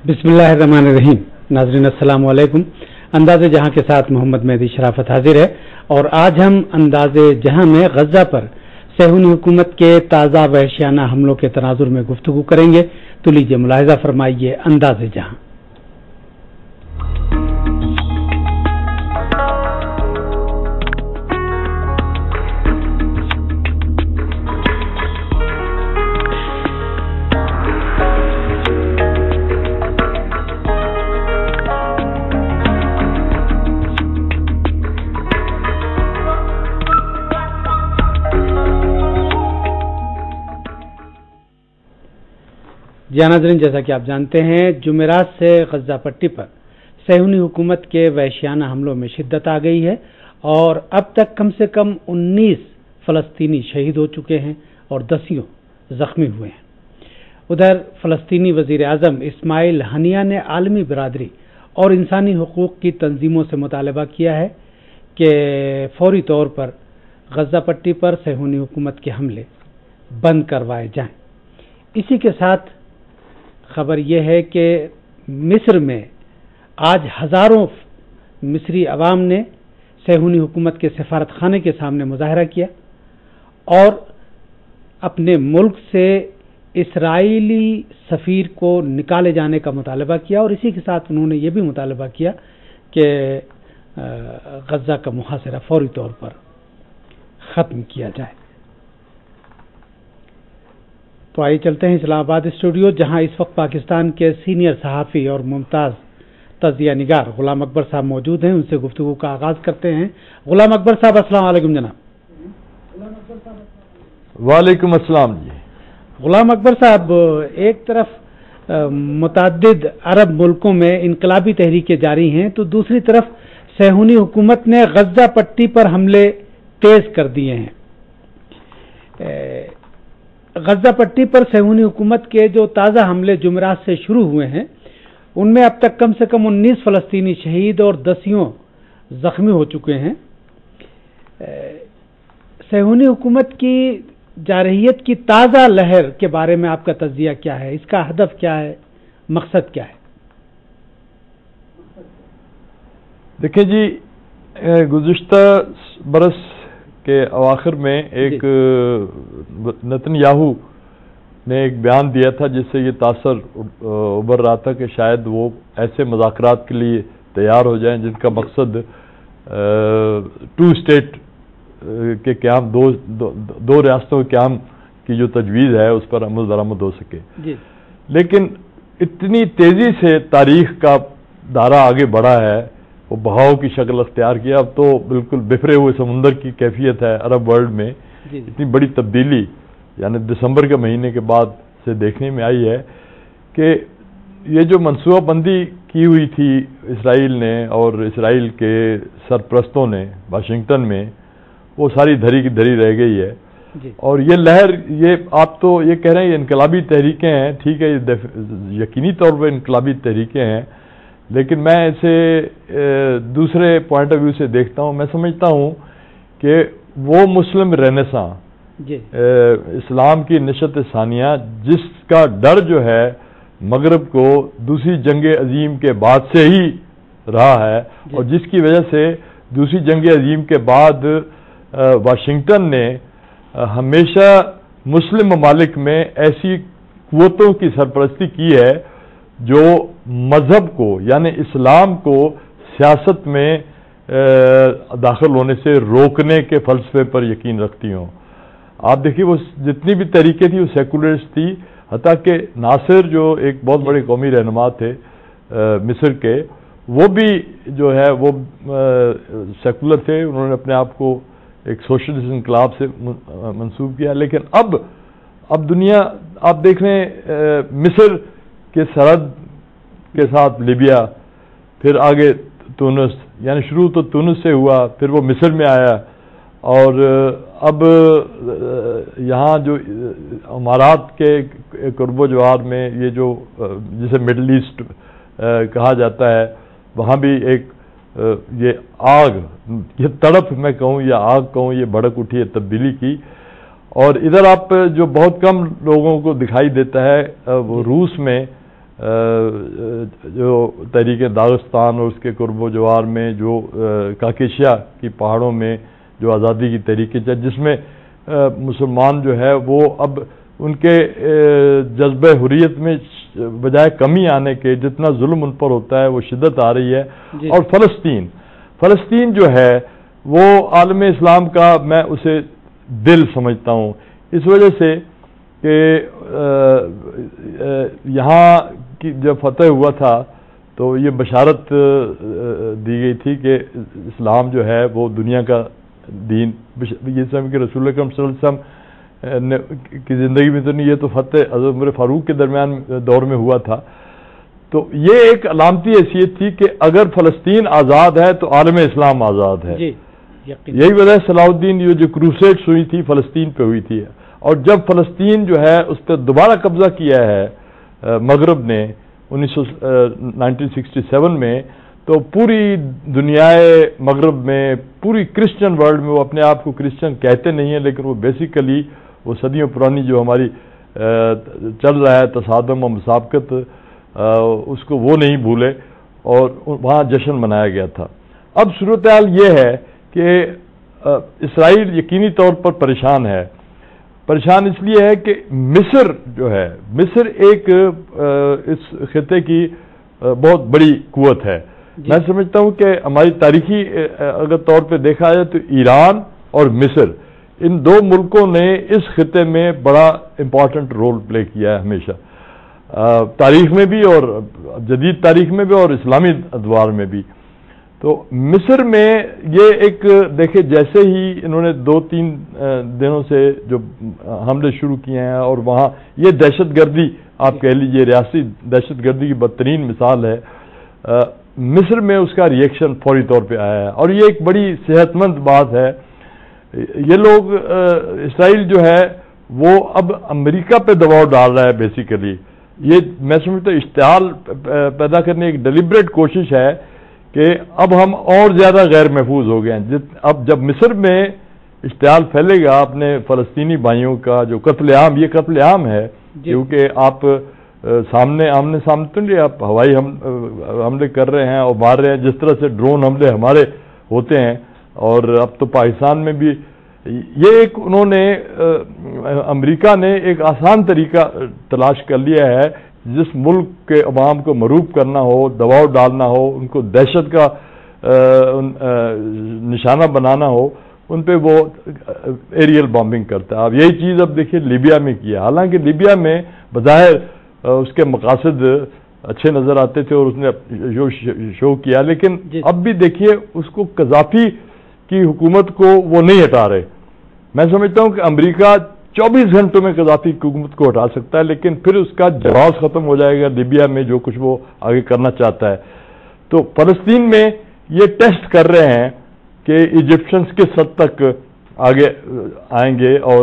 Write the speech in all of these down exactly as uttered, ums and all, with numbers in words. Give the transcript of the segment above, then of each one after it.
बिस्मिल्लाहिर्रहमानिर्रहीम। नाज़रीन अस्सलाम वालेकुम। अंदाज़े जहां के साथ मोहम्मद मेहदी शराफत हाजिर है और आज हम अंदाज़े जहां में गज़ा पर सेहूनी हुकूमत के ताज़ा वहशियाना हमलों के तनाजुर में गुफ्तगू करेंगे। तो लीजिए मुलाहिज़ा फरमाइए अंदाज़े जहां। जी नाज़रीन, जैसा कि आप जानते हैं, जुमेरात से गज़ा पट्टी पर सेहूनी हुकूमत के वहशियाना हमलों में शिद्दत आ गई है और अब तक कम से कम उन्नीस फ़लस्तीनी शहीद हो चुके हैं और दसियों ज़ख्मी हुए हैं। उधर फ़लस्तीनी वज़ीर आज़म इस्माइल हनिया ने आलमी बिरादरी और इंसानी हुकूक़ की तंजीमों से मुतालबा किया है कि फौरी तौर पर गज़ा पट्टी पर सेहूनी हुकूमत के हमले बंद करवाए जाएं। इसी के साथ खबर यह है कि मिस्र में आज हज़ारों मिस्री अवाम ने सेहूनी हुकूमत के सफारत खाने के सामने मुजाहरा किया और अपने मुल्क से इसराइली सफ़ीर को निकाले जाने का मुतालबा किया और इसी के साथ उन्होंने ये भी मुतालबा किया कि गज़ा का मुहासरा फौरी तौर पर ख़त्म किया जाए। तो आइए चलते हैं इस्लामाबाद स्टूडियो, जहां इस वक्त पाकिस्तान के सीनियर सहाफ़ी और मुमताज़ तज़िया निगार गुलाम अकबर साहब मौजूद हैं। उनसे गुफ्तगू का आगाज़ करते हैं। गुलाम अकबर साहब, अस्सलाम वालेकुम जनाब। वालेकुम अस्सलाम जी। गुलाम अकबर साहब, एक तरफ मुतअद्दिद अरब मुल्कों में इनकलाबी तहरीकें जारी हैं तो दूसरी तरफ सेहूनी हुकूमत ने गज़ा पट्टी पर हमले तेज़ कर दिए हैं। गज़ा पट्टी पर सेहूनी हुकूमत के जो ताज़ा हमले जुमेरात से शुरू हुए हैं उनमें अब तक कम से कम उन्नीस फ़लस्तीनी शहीद और दसियों ज़ख्मी हो चुके हैं। सेहूनी हुकूमत की जारहियत की ताज़ा लहर के बारे में आपका तज़िया क्या है? इसका हदफ क्या है, मकसद क्या है? देखिए जी, गुज़िश्ता बरस के अवाखिर में एक नेतन्याहू ने एक बयान दिया था जिससे ये तासर उभर रहा था कि शायद वो ऐसे मुज़ाकरात के लिए तैयार हो जाएं जिनका मकसद टू स्टेट के क़याम, दो दो, दो रियासतों के क़याम की जो तजवीज़ है उस पर अमल दरामद हो सके जी। लेकिन इतनी तेज़ी से तारीख़ का दायरा आगे बढ़ा है, वो बहाव की शक्ल अख्तियार किया। अब तो बिल्कुल बिखरे हुए समुंदर की कैफियत है अरब वर्ल्ड में। इतनी बड़ी तब्दीली यानी दिसंबर के महीने के बाद से देखने में आई है कि ये जो मनसूबाबंदी की हुई थी इसराइल ने और इसराइल के सरप्रस्तों ने वाशिंगटन में, वो सारी धरी की धरी रह गई है जी। और ये लहर, ये आप तो ये कह रहे हैं ये इनकलाबी तहरीकें हैं, ठीक है, ये यकीनी तौर पर इनकलाबी तहरीकें हैं, लेकिन मैं इसे दूसरे पॉइंट ऑफ व्यू से देखता हूँ। मैं समझता हूँ कि वो मुस्लिम रेनेसां, इस्लाम की नशत सानिया, जिसका डर जो है मगरब को दूसरी जंग अजीम के बाद से ही रहा है और जिसकी वजह से दूसरी जंग अजीम के बाद वाशिंगटन ने हमेशा मुस्लिम ममालिक में ऐसी क़ुव्वतों की सरपरस्ती की है जो मजहब को यानी इस्लाम को सियासत में दाखिल होने से रोकने के फलसफे पर यकीन रखती हों। आप देखिए, वो जितनी भी तरीके थी वो सेकुलरिस्ट थी, हत्ता कि नासिर जो एक बहुत बड़े कौमी रहनुमा थे मिस्र के, वो भी जो है वो सेकुलर थे। उन्होंने अपने आप को एक सोशलिस्ट इनकलाब से मंसूब किया। लेकिन अब अब दुनिया आप देख रहे हैं, मिस्र के सरहद के साथ लीबिया, फिर आगे तुनिस, यानी शुरू तो तुनिस से हुआ, फिर वो मिस्र में आया और अब यहाँ जो अमारात के कुर्बो जवार में ये जो जिसे मिडल ईस्ट कहा जाता है, वहाँ भी एक ये आग, ये तड़प मैं कहूँ या आग कहूँ, ये भड़क उठी है तब्दीली की। और इधर आप जो बहुत कम लोगों को दिखाई देता है, वो रूस में جو تحریک داغستان اور اس کے قرب و جوار میں جو کاکیشیا کی پہاڑوں میں جو آزادی کی تحریکیں چل، جس میں مسلمان جو ہے وہ اب ان کے جذبہ حریت میں بجائے کمی آنے کے جتنا ظلم ان پر ہوتا ہے وہ شدت آ رہی ہے. اور فلسطین فلسطین جو ہے وہ عالم اسلام کا میں اسے دل سمجھتا ہوں، اس وجہ سے کہ یہاں کی جب فتح ہوا تھا تو یہ بشارت دی گئی تھی کہ اسلام جو ہے وہ دنیا کا دین، یہ سمجھ کہ رسول اکرم صلی اللہ علیہ وسلم کی زندگی میں تو نہیں، یہ تو فتح حضرت عمر فاروق کے درمیان دور میں ہوا تھا. تو یہ ایک علامتی حیثیت تھی کہ اگر فلسطین آزاد ہے تو عالم اسلام آزاد ہے. یہی وجہ صلاح الدین یہ جو کروسیڈز ہوئی تھی فلسطین پہ ہوئی تھی، اور جب فلسطین جو ہے اس پہ دوبارہ قبضہ کیا ہے مغرب نے انیس سو نائنٹین سکسٹی سیون میں، تو پوری دنیا مغرب میں، پوری کرسچن ورلڈ میں، وہ اپنے آپ کو کرسچن کہتے نہیں ہیں لیکن وہ بیسیکلی وہ صدیوں پرانی جو ہماری چل رہا ہے تصادم و مسابقت، اس کو وہ نہیں بھولے اور وہاں جشن منایا گیا تھا. اب صورتحال یہ ہے کہ اسرائیل یقینی طور پر پریشان ہے. پریشان اس لیے ہے کہ مصر جو ہے، مصر ایک اس خطے کی بہت بڑی قوت ہے. میں سمجھتا ہوں کہ ہماری تاریخی اگر طور پہ دیکھا جائے تو ایران اور مصر، ان دو ملکوں نے اس خطے میں بڑا امپورٹنٹ رول پلے کیا ہے ہمیشہ، تاریخ میں بھی اور جدید تاریخ میں بھی اور اسلامی ادوار میں بھی. تو مصر میں یہ ایک دیکھیں جیسے ہی انہوں نے دو تین دنوں سے جو حملے شروع کیے ہیں، اور وہاں یہ دہشت گردی آپ کہہ لیجئے ریاستی دہشت گردی کی بدترین مثال ہے، مصر میں اس کا ری ایکشن فوری طور پہ آیا ہے، اور یہ ایک بڑی صحت مند بات ہے. یہ لوگ اسرائیل جو ہے وہ اب امریکہ پہ دباؤ ڈال رہا ہے بیسیکلی. یہ میں سمجھتا ہوں اشتعال پیدا کرنے ایک ڈیلیبریٹ کوشش ہے کہ اب ہم اور زیادہ غیر محفوظ ہو گئے ہیں. اب جب مصر میں اشتعال پھیلے گا اپنے فلسطینی بھائیوں کا جو قتل عام، یہ قتل عام ہے کیونکہ آپ سامنے آمنے سامنے تو نہیں، آپ ہوائی حملے کر رہے ہیں اور مار رہے ہیں، جس طرح سے ڈرون حملے ہمارے ہوتے ہیں. اور اب تو پاکستان میں بھی یہ ایک انہوں نے امریکہ نے ایک آسان طریقہ تلاش کر لیا ہے جس ملک کے عوام کو مرعوب کرنا ہو، دباؤ ڈالنا ہو، ان کو دہشت کا نشانہ بنانا ہو، ان پہ وہ ایریل بامبنگ کرتا ہے. اب یہی چیز اب دیکھیے لیبیا میں کیا، حالانکہ لیبیا میں بظاہر اس کے مقاصد اچھے نظر آتے تھے اور اس نے شو کیا، لیکن اب بھی دیکھیے اس کو قذافی کی حکومت کو وہ نہیں ہٹا رہے. میں سمجھتا ہوں کہ امریکہ چوبیس گھنٹوں میں قذافی کی حکومت کو ہٹا سکتا ہے، لیکن پھر اس کا جواز ختم ہو جائے گا لیبیا میں جو کچھ وہ آگے کرنا چاہتا ہے. تو فلسطین میں یہ ٹیسٹ کر رہے ہیں کہ ایجپشنز کس حد تک آگے آئیں گے، اور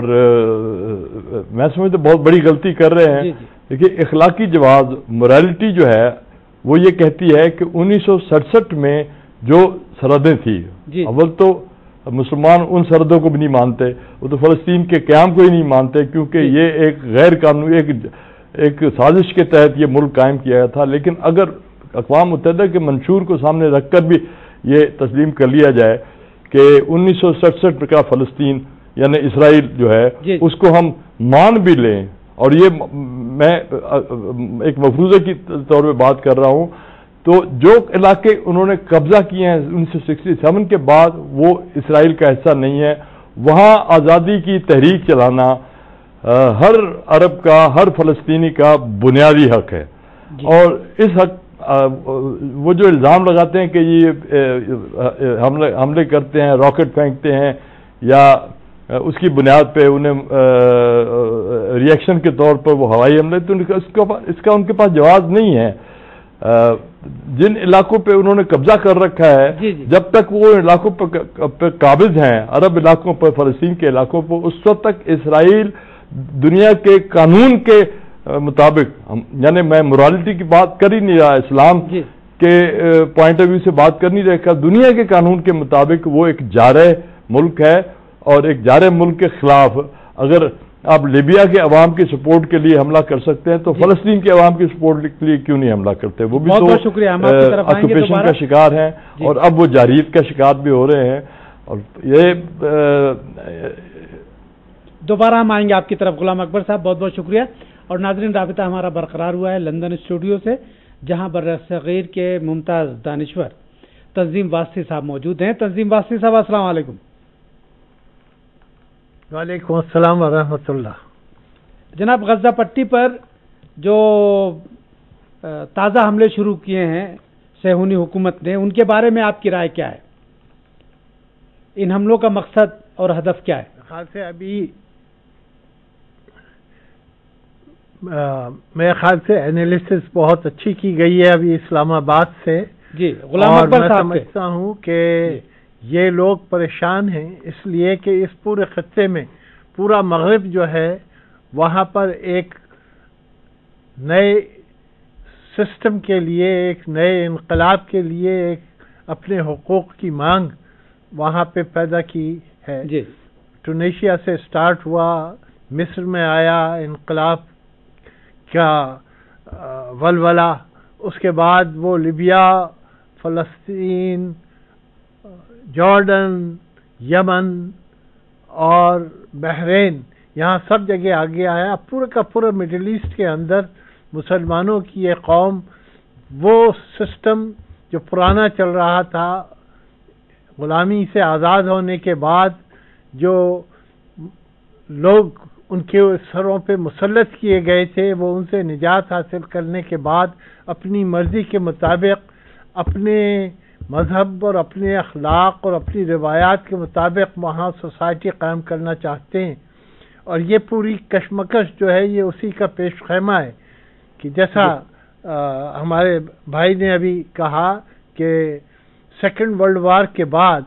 میں سمجھتا بہت بڑی غلطی کر رہے ہیں. دیکھیے اخلاقی جواز، موریلٹی جو ہے وہ یہ کہتی ہے کہ انیس سو سڑسٹھ میں جو سرحدیں تھیں، اول تو مسلمان ان سرحدوں کو بھی نہیں مانتے، وہ تو فلسطین کے قیام کو ہی نہیں مانتے کیونکہ یہ ایک غیر قانونی ایک ایک سازش کے تحت یہ ملک قائم کیا گیا تھا. لیکن اگر اقوام متحدہ کے منشور کو سامنے رکھ کر بھی یہ تسلیم کر لیا جائے کہ انیس سو سڑسٹھ کا فلسطین یعنی اسرائیل جو ہے اس کو ہم مان بھی لیں، اور یہ میں ایک مفروضے کی طور پہ بات کر رہا ہوں، تو جو علاقے انہوں نے قبضہ کیے ہیں انیس سو سکسٹی سیون کے بعد وہ اسرائیل کا حصہ نہیں ہے. وہاں آزادی کی تحریک چلانا ہر عرب کا، ہر فلسطینی کا بنیادی حق ہے. اور اس حق وہ جو الزام لگاتے ہیں کہ یہ حملے کرتے ہیں، راکٹ پھینکتے ہیں، یا اس کی بنیاد پہ انہیں ری ایکشن کے طور پر وہ ہوائی حملے، تو اس کا ان کے پاس جواز نہیں ہے. جن علاقوں پہ انہوں نے قبضہ کر رکھا ہے، جب تک وہ علاقوں پہ قابض ہیں، عرب علاقوں پر، فلسطین کے علاقوں پر، اس وقت تک اسرائیل دنیا کے قانون کے مطابق، یعنی میں مورالٹی کی بات کر ہی نہیں رہا، اسلام کے پوائنٹ آف ویو سے بات کر نہیں رہا، دنیا کے قانون کے مطابق وہ ایک جارح ملک ہے، اور ایک جارح ملک کے خلاف اگر آپ لیبیا کے عوام کی سپورٹ کے لیے حملہ کر سکتے ہیں تو فلسطین کے عوام کی سپورٹ کے لیے کیوں نہیں حملہ کرتے؟ وہ بھی تو آکوپیشن کا شکار ہیں اور اب وہ جارحیت کا شکار بھی ہو رہے ہیں. اور یہ دوبارہ ہم آئیں گے آپ کی طرف غلام اکبر صاحب، بہت بہت شکریہ. اور ناظرین، رابطہ ہمارا برقرار ہوا ہے لندن اسٹوڈیو سے، جہاں برصغیر کے ممتاز دانشور تنظیم واسطی صاحب موجود ہیں. تنظیم واسطی صاحب السلام علیکم. وعلیکم السلام ورحمۃ اللہ. جناب، غزہ پٹی پر جو تازہ حملے شروع کیے ہیں صہیونی حکومت نے، ان کے بارے میں آپ کی رائے کیا ہے؟ ان حملوں کا مقصد اور ہدف کیا ہے؟ خیال سے ابھی میرے خیال سے اینالیسس بہت اچھی کی گئی ہے ابھی اسلام آباد سے. جی غلام اکبر صاحب، میں سمجھتا ہوں کہ یہ لوگ پریشان ہیں اس لیے کہ اس پورے خطے میں پورا مغرب جو ہے وہاں پر ایک نئے سسٹم کے لیے، ایک نئے انقلاب کے لیے ایک اپنے حقوق کی مانگ وہاں پہ پیدا کی ہے. جی ٹونیشیا سے سٹارٹ ہوا، مصر میں آیا انقلاب کا ولولہ، اس کے بعد وہ لیبیا، فلسطین، جارڈن، یمن اور بحرین، یہاں سب جگہ آگے آیا. پورے کا پورا مڈل ایسٹ کے اندر مسلمانوں کی ایک قوم، وہ سسٹم جو پرانا چل رہا تھا غلامی سے آزاد ہونے کے بعد، جو لوگ ان کے سروں پہ مسلط کیے گئے تھے، وہ ان سے نجات حاصل کرنے کے بعد اپنی مرضی کے مطابق اپنے مذہب اور اپنے اخلاق اور اپنی روایات کے مطابق وہاں سوسائٹی قائم کرنا چاہتے ہیں. اور یہ پوری کشمکش جو ہے یہ اسی کا پیش خیمہ ہے کہ جیسا ہمارے بھائی نے ابھی کہا کہ سیکنڈ ورلڈ وار کے بعد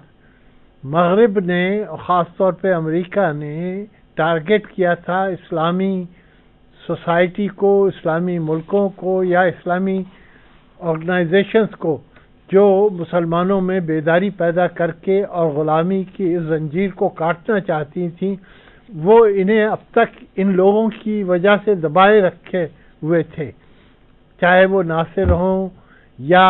مغرب نے، خاص طور پہ امریکہ نے ٹارگٹ کیا تھا اسلامی سوسائٹی کو، اسلامی ملکوں کو یا اسلامی آرگنائزیشنز کو، جو مسلمانوں میں بیداری پیدا کر کے اور غلامی کی اس زنجیر کو کاٹنا چاہتی تھیں. وہ انہیں اب تک ان لوگوں کی وجہ سے دبائے رکھے ہوئے تھے، چاہے وہ ناصر ہوں یا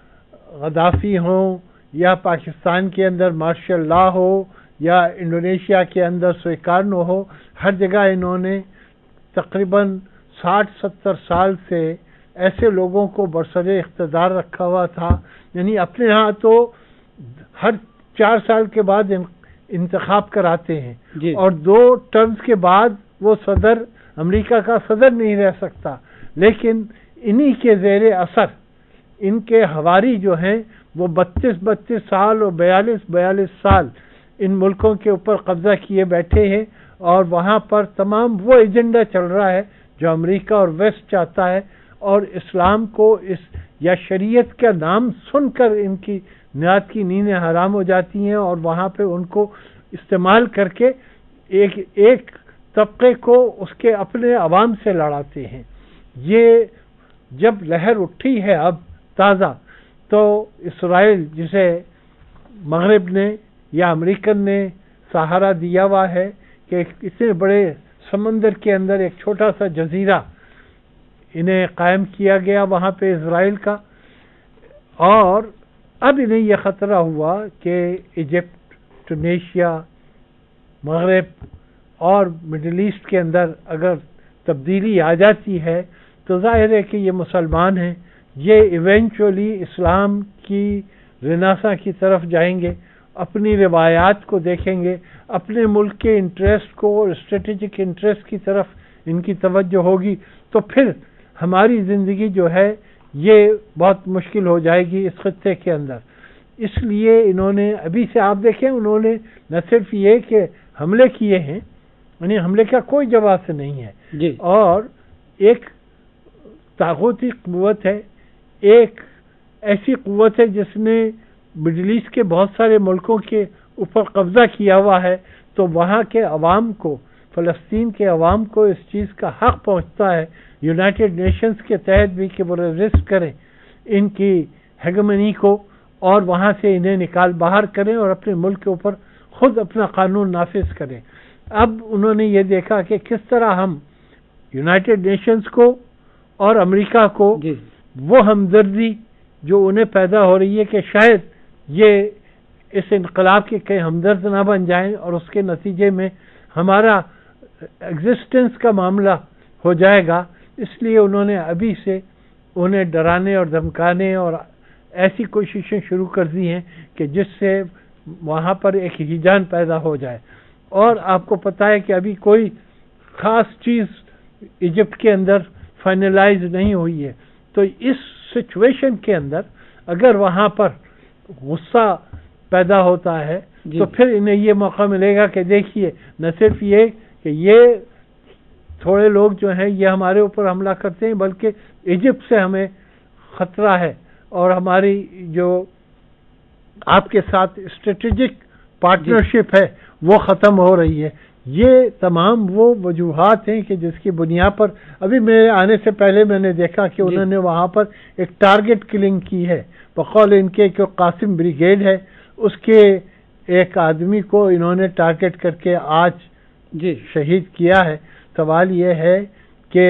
غدافی ہوں یا پاکستان کے اندر مارشل لا ہو یا انڈونیشیا کے اندر سویکارنو ہو. ہر جگہ انہوں نے تقریباً ساٹھ ستر سال سے ایسے لوگوں کو برسر اقتدار رکھا ہوا تھا. یعنی اپنے ہاں تو ہر چار سال کے بعد انتخاب کراتے ہیں جی. اور دو ٹرمز کے بعد وہ صدر امریکہ کا صدر نہیں رہ سکتا، لیکن انہی کے زیر اثر ان کے ہواری جو ہیں وہ بتیس بتیس سال اور بیالیس بیالیس سال ان ملکوں کے اوپر قبضہ کیے بیٹھے ہیں. اور وہاں پر تمام وہ ایجنڈا چل رہا ہے جو امریکہ اور ویسٹ چاہتا ہے، اور اسلام کو اس یا شریعت کا نام سن کر ان کی نیات کی نیندیں حرام ہو جاتی ہیں، اور وہاں پہ ان کو استعمال کر کے ایک ایک طبقے کو اس کے اپنے عوام سے لڑاتے ہیں. یہ جب لہر اٹھی ہے اب تازہ، تو اسرائیل جسے مغرب نے یا امریکن نے سہارا دیا ہوا ہے کہ اتنے بڑے سمندر کے اندر ایک چھوٹا سا جزیرہ انہیں قائم کیا گیا وہاں پہ اسرائیل کا. اور اب انہیں یہ خطرہ ہوا کہ ایجپٹ، ٹونیشیا، مغرب اور مڈل ایسٹ کے اندر اگر تبدیلی آ جاتی ہے تو ظاہر ہے کہ یہ مسلمان ہیں، یہ ایونچولی اسلام کی رناسا کی طرف جائیں گے، اپنی روایات کو دیکھیں گے، اپنے ملک کے انٹرسٹ کو اور اسٹریٹجک انٹرسٹ کی طرف ان کی توجہ ہوگی. تو پھر ہماری زندگی جو ہے یہ بہت مشکل ہو جائے گی اس خطے کے اندر. اس لیے انہوں نے ابھی سے آپ دیکھیں، انہوں نے نہ صرف یہ کہ حملے کیے ہیں، یعنی حملے کا کوئی جواز سے نہیں ہے جی. اور ایک طاغوتی قوت ہے، ایک ایسی قوت ہے جس نے مڈل ایسٹ کے بہت سارے ملکوں کے اوپر قبضہ کیا ہوا ہے. تو وہاں کے عوام کو، فلسطین کے عوام کو اس چیز کا حق پہنچتا ہے یونائٹڈ نیشنز کے تحت بھی کہ وہ ریزسٹ کریں ان کی ہیگمنی کو، اور وہاں سے انہیں نکال باہر کریں اور اپنے ملک کے اوپر خود اپنا قانون نافذ کریں. اب انہوں نے یہ دیکھا کہ کس طرح ہم یونائٹڈ نیشنز کو اور امریکہ کو جی وہ ہمدردی جو انہیں پیدا ہو رہی ہے کہ شاید یہ اس انقلاب کے کئی ہمدرد نہ بن جائیں اور اس کے نتیجے میں ہمارا ایگزسٹنس کا معاملہ ہو جائے گا، اس لیے انہوں نے ابھی سے انہیں ڈرانے اور دھمکانے اور ایسی کوششیں شروع کر دی ہیں کہ جس سے وہاں پر ایک ہیجان پیدا ہو جائے. اور آپ کو پتہ ہے کہ ابھی کوئی خاص چیز ایجپٹ کے اندر فائنلائز نہیں ہوئی ہے، تو اس سچویشن کے اندر اگر وہاں پر غصہ پیدا ہوتا ہے جی تو پھر انہیں یہ موقع ملے گا کہ دیکھیے نہ صرف یہ کہ یہ تھوڑے لوگ جو ہیں یہ ہمارے اوپر حملہ کرتے ہیں، بلکہ ایجپٹ سے ہمیں خطرہ ہے اور ہماری جو آپ کے ساتھ اسٹریٹجک پارٹنرشپ ہے وہ ختم ہو رہی ہے. یہ تمام وہ وجوہات ہیں کہ جس کی بنیاد پر ابھی میرے آنے سے پہلے میں نے دیکھا کہ انہوں نے وہاں پر ایک ٹارگٹ کلنگ کی ہے. بقول ان کے جو قاسم بریگیڈ ہے اس کے ایک آدمی کو انہوں نے ٹارگٹ کر کے آج جی شہید کیا ہے. سوال یہ ہے کہ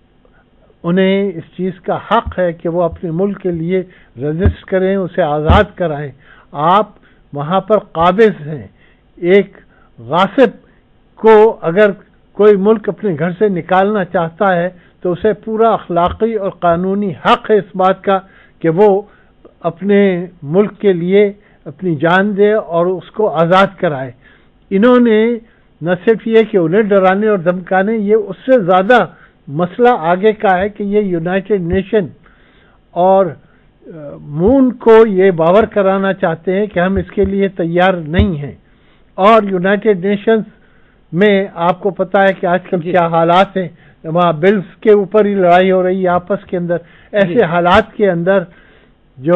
انہیں اس چیز کا حق ہے کہ وہ اپنے ملک کے لیے رجسٹ کریں، اسے آزاد کرائیں. آپ وہاں پر قابض ہیں. ایک غاصب کو اگر کوئی ملک اپنے گھر سے نکالنا چاہتا ہے تو اسے پورا اخلاقی اور قانونی حق ہے اس بات کا کہ وہ اپنے ملک کے لیے اپنی جان دے اور اس کو آزاد کرائے. انہوں نے نہ صرف یہ کہ انہیں ڈرانے اور دھمکانے، یہ اس سے زیادہ مسئلہ آگے کا ہے کہ یہ یونائٹڈ نیشن اور مون کو یہ باور کرانا چاہتے ہیں کہ ہم اس کے لیے تیار نہیں ہیں. اور یونائٹڈ نیشنز میں آپ کو پتا ہے کہ آج کل کیا حالات ہیں، وہاں بلز کے اوپر ہی لڑائی ہو رہی ہے آپس کے اندر. ایسے حالات کے اندر جو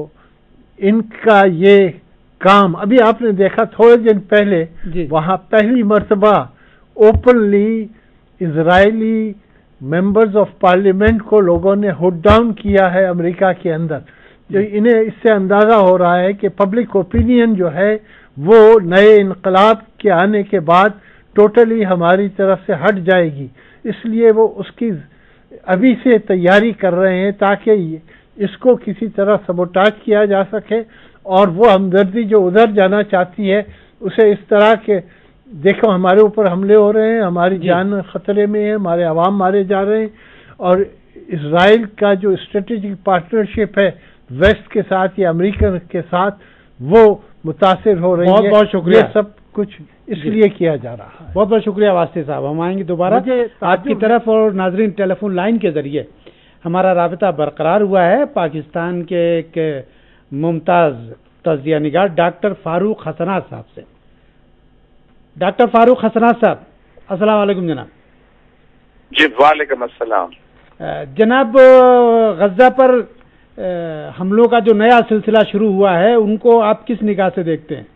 ان کا یہ کام ابھی آپ نے دیکھا تھوڑے دن پہلے وہاں پہلی مرتبہ openly Israeli members of parliament کو لوگوں نے ہوڈ ڈاؤن کیا ہے امریکہ کے اندر. جو انہیں اس سے اندازہ ہو رہا ہے کہ پبلک اوپینین جو ہے وہ نئے انقلاب کے آنے کے بعد ٹوٹلی ہماری طرف سے ہٹ جائے گی. اس لیے وہ اس کی ابھی سے تیاری کر رہے ہیں تاکہ اس کو کسی طرح سبوٹاج کیا جا سکے اور وہ ہمدردی جو ادھر جانا چاہتی ہے اسے اس طرح کہ دیکھو ہمارے اوپر حملے ہو رہے ہیں، ہماری جان خطرے میں ہے، ہمارے عوام مارے جا رہے ہیں. اور اسرائیل کا جو اسٹریٹجک پارٹنرشپ ہے ویسٹ کے ساتھ یا امریکہ کے ساتھ وہ متاثر ہو رہی ہے. بہت بہت شکریہ. یہ سب کچھ اس لیے کیا جا رہا ہے. بہت بہت شکریہ واسطے صاحب. ہم آئیں گے دوبارہ آپ کی طرف. اور ناظرین ٹیلی فون لائن کے ذریعے ہمارا رابطہ برقرار ہوا ہے پاکستان کے ایک ممتاز تجزیہ نگار ڈاکٹر فاروق حسنات صاحب سے. ڈاکٹر فاروق حسنات صاحب السلام علیکم جناب. جی وعلیکم السلام. جناب غزہ پر حملوں کا جو نیا سلسلہ شروع ہوا ہے ان کو آپ کس نگاہ سے دیکھتے ہیں؟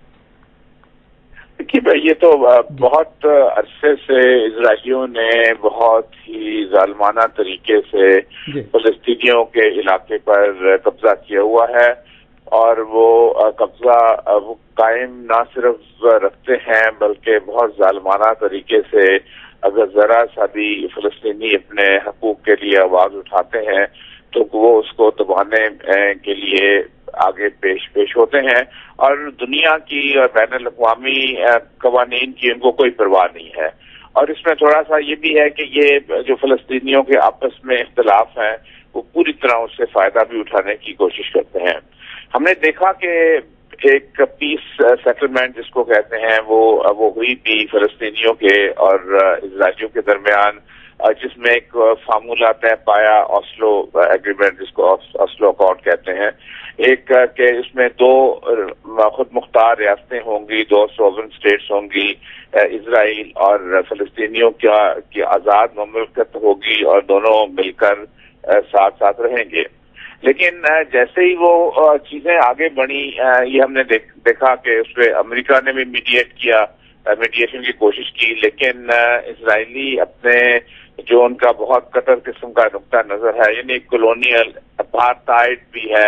دیکھیے بھائی یہ تو بہت عرصے سے اسرائیلیوں نے بہت ہی ظالمانہ طریقے سے فلسطینیوں کے علاقے پر قبضہ کیا ہوا ہے اور وہ قبضہ وہ قائم نہ صرف رکھتے ہیں بلکہ بہت ظالمانہ طریقے سے اگر ذرا سا بھی فلسطینی اپنے حقوق کے لیے آواز اٹھاتے ہیں تو وہ اس کو دبانے کے لیے آگے پیش پیش ہوتے ہیں اور دنیا کی اور بین الاقوامی قوانین کی ان کو کوئی پرواہ نہیں ہے. اور اس میں تھوڑا سا یہ بھی ہے کہ یہ جو فلسطینیوں کے آپس میں اختلاف ہیں وہ پوری طرح اس سے فائدہ بھی اٹھانے کی کوشش کرتے ہیں. ہم نے دیکھا کہ ایک پیس سیٹلمنٹ جس کو کہتے ہیں وہ وہ ہوئی بھی فلسطینیوں کے اور اسرائیلیوں کے درمیان جس میں ایک فارمولہ طے پایا اسلو ایگریمنٹ جس کو اسلو اکارڈ کہتے ہیں. ایک کہ اس میں دو خود مختار ریاستیں ہوں گی، دو سوورن اسٹیٹس ہوں گی، اسرائیل اور فلسطینیوں کا کی آزاد مملکت ہوگی اور دونوں مل کر ساتھ ساتھ رہیں گے. لیکن جیسے ہی وہ چیزیں آگے بڑھی یہ ہم نے دیکھا کہ اس پہ امریکہ نے بھی میڈیٹ کیا، میڈیشن کی کوشش کی، لیکن اسرائیلی اپنے جو ان کا بہت قطر قسم کا نقطہ نظر ہے یعنی کولونیل اپارٹائڈ بھی ہے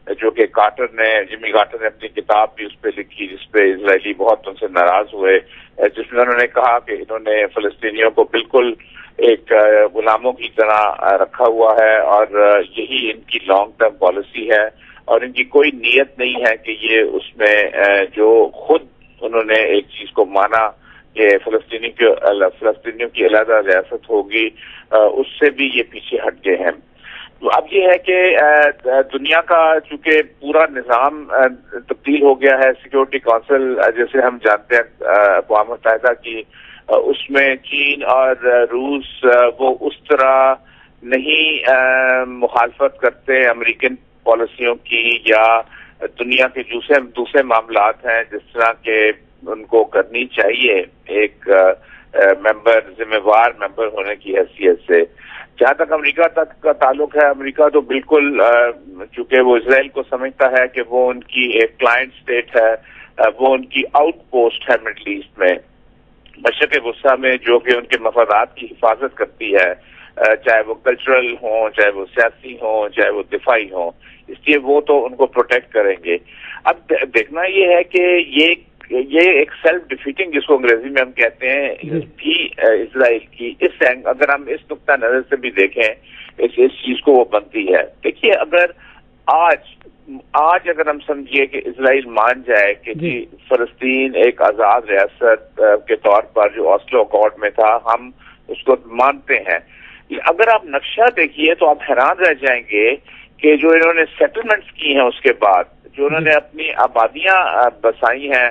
جو کہ کارٹر نے جمی کارٹر نے اپنی کتاب بھی اس پہ لکھی جس پہ اسرائیلی بہت ان سے ناراض ہوئے، جس میں انہوں نے کہا کہ انہوں نے فلسطینیوں کو بالکل ایک غلاموں کی طرح رکھا ہوا ہے اور یہی ان کی لانگ ٹرم پالیسی ہے، اور ان کی کوئی نیت نہیں ہے کہ یہ اس میں جو خود انہوں نے ایک چیز کو مانا کہ فلسطینی کی فلسطینیوں کی علیحدہ ریاست ہوگی، اس سے بھی یہ پیچھے ہٹ گئے ہیں۔ اب یہ ہے کہ دنیا کا چونکہ پورا نظام تبدیل ہو گیا ہے، سیکیورٹی کونسل جیسے ہم جانتے ہیں اقوام متحدہ کی، اس میں چین اور روس وہ اس طرح نہیں مخالفت کرتے امریکن پالیسیوں کی یا دنیا کے دوسرے دوسرے معاملات ہیں جس طرح کے ان کو کرنی چاہیے ایک ممبر ذمہ وار ممبر ہونے کی حیثیت سے۔ جہاں تک امریکہ تک کا تعلق ہے، امریکہ تو بالکل چونکہ وہ اسرائیل کو سمجھتا ہے کہ وہ ان کی ایک کلائنٹ اسٹیٹ ہے، وہ ان کی آؤٹ پوسٹ ہے مڈل ایسٹ میں، مشرق وسطیٰ میں، جو کہ ان کے مفادات کی حفاظت کرتی ہے، چاہے وہ کلچرل ہوں، چاہے وہ سیاسی ہوں، چاہے وہ دفاعی ہوں، اس لیے وہ تو ان کو پروٹیکٹ کریں گے۔ اب دیکھنا یہ ہے کہ یہ یہ ایک سیلف ڈیفیٹنگ جس کو انگریزی میں ہم کہتے ہیں بھی اسرائیل کی، اس اگر ہم اس نقطہ نظر سے بھی دیکھیں اس اس چیز کو وہ بنتی ہے۔ دیکھیے اگر آج آج اگر ہم سمجھیے کہ اسرائیل مان جائے کہ جی فلسطین ایک آزاد ریاست کے طور پر جو آسلو اکارڈ میں تھا ہم اس کو مانتے ہیں، اگر آپ نقشہ دیکھیے تو آپ حیران رہ جائیں گے کہ جو انہوں نے سیٹلمنٹس کی ہیں اس کے بعد جو انہوں نے اپنی آبادیاں بسائی ہیں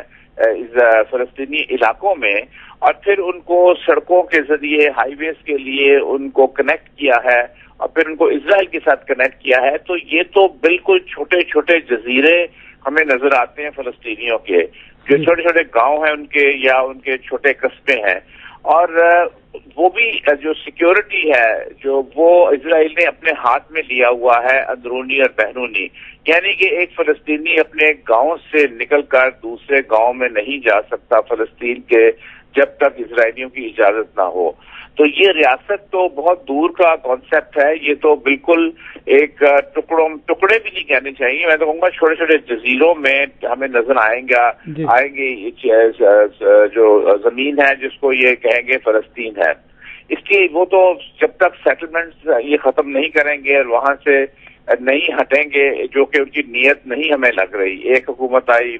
فلسطینی علاقوں میں، اور پھر ان کو سڑکوں کے ذریعے ہائی ویز کے لیے ان کو کنیکٹ کیا ہے اور پھر ان کو اسرائیل کے ساتھ کنیکٹ کیا ہے، تو یہ تو بالکل چھوٹے چھوٹے جزیرے ہمیں نظر آتے ہیں فلسطینیوں کے، جو چھوٹے چھوٹے گاؤں ہیں ان کے یا ان کے چھوٹے قصبے ہیں، اور وہ بھی جو سیکیورٹی ہے جو وہ اسرائیل نے اپنے ہاتھ میں لیا ہوا ہے اندرونی اور بیرونی، یعنی کہ ایک فلسطینی اپنے گاؤں سے نکل کر دوسرے گاؤں میں نہیں جا سکتا فلسطین کے جب تک اسرائیلیوں کی اجازت نہ ہو۔ تو یہ ریاست تو بہت دور کا کانسیپٹ ہے، یہ تو بالکل ایک ٹکڑوں ٹکڑے بھی نہیں کہنے چاہیے، میں تو کہوں گا چھوٹے چھوٹے جزیروں میں ہمیں نظر آئیں گا آئیں گے جو زمین ہے جس کو یہ کہیں گے فلسطین ہے۔ اس لیے وہ تو جب تک سیٹلمنٹس یہ ختم نہیں کریں گے اور وہاں سے نہیں ہٹیں گے، جو کہ ان کی نیت نہیں ہمیں لگ رہی۔ ایک حکومت آئی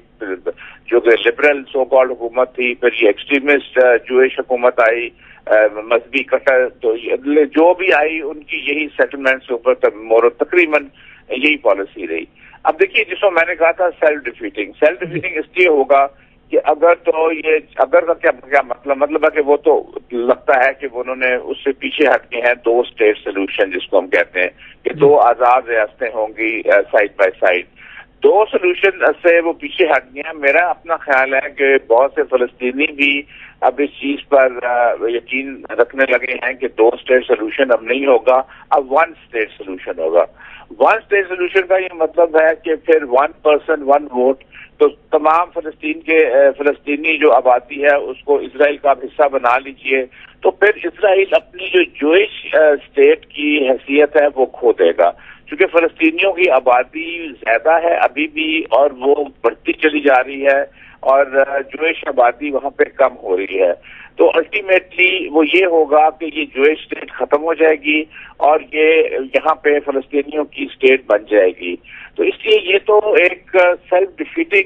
جو کہ لبرل سو کالڈ حکومت تھی، پھر یہ ایکسٹریمسٹ جوئش حکومت آئی، مذہبی کٹر، تو جو بھی آئی ان کی یہی سیٹلمنٹس کے اوپر مور تقریباً یہی پالیسی رہی۔ اب دیکھیے جس کو میں نے کہا تھا سیلف ڈیفیٹنگ، سیلف ڈیفیٹنگ اس لیے ہوگا کہ اگر تو یہ اگر کا کیا کیا مطلب مطلب ہے کہ وہ تو لگتا ہے کہ انہوں نے اس سے پیچھے ہٹ کے ہیں دو اسٹیٹ سولوشن جس کو ہم کہتے ہیں کہ دو آزاد ریاستیں ہوں گی سائڈ بائی سائڈ، دو سولوشن سے وہ پیچھے ہٹ گئے ہیں۔ میرا اپنا خیال ہے کہ بہت سے فلسطینی بھی اب اس چیز پر یقین رکھنے لگے ہیں کہ دو اسٹیٹ سولوشن اب نہیں ہوگا، اب ون اسٹیٹ سولوشن ہوگا۔ ون اسٹیٹ سولوشن کا یہ مطلب ہے کہ پھر ون پرسن ون ووٹ، تو تمام فلسطین کے فلسطینی جو آبادی ہے اس کو اسرائیل کا حصہ بنا لیجئے، تو پھر اسرائیل اپنی جو جوئش اسٹیٹ کی حیثیت ہے وہ کھو دے گا، چونکہ فلسطینیوں کی آبادی زیادہ ہے ابھی بھی اور وہ بڑھتی چلی جا رہی ہے، اور جوئش آبادی وہاں پہ کم ہو رہی ہے۔ تو الٹیمیٹلی وہ یہ ہوگا کہ یہ جوئش اسٹیٹ ختم ہو جائے گی اور یہ یہاں پہ فلسطینیوں کی اسٹیٹ بن جائے گی۔ تو اس لیے یہ تو ایک سیلف